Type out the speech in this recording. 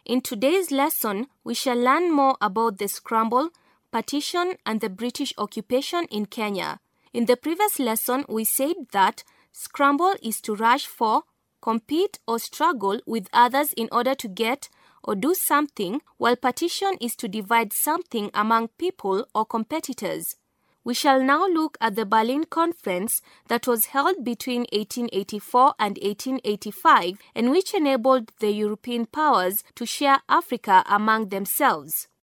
In today's lesson, we shall learn more about the scramble, partition, and the British occupation in Kenya. In the previous lesson, we said that scramble is to rush for, compete, or struggle with others in order to get or do something, while partition is to divide something among people or competitors. We shall now look at the Berlin Conference that was held between 1884 and 1885 and which enabled the European powers to share Africa among themselves.